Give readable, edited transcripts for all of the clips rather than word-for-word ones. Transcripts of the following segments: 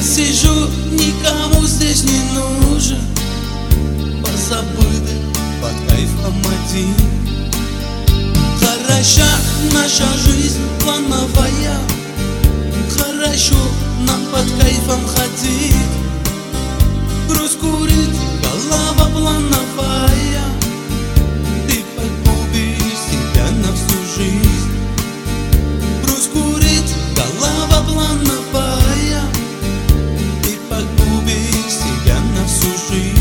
Я сижу, никому здесь не нужен, позабытый, под кайфом один. Хороша наша жизнь плановая, хорошо нам под кайфом ходить. Груз курит, голова плановая, ты погубишь себя на всю жизнь. Груз курит, голова плановая, ты погубишь себя на всю жизнь.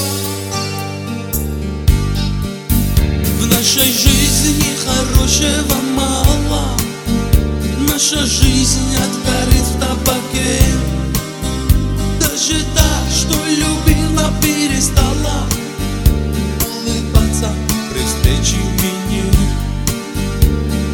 В нашей жизни хорошего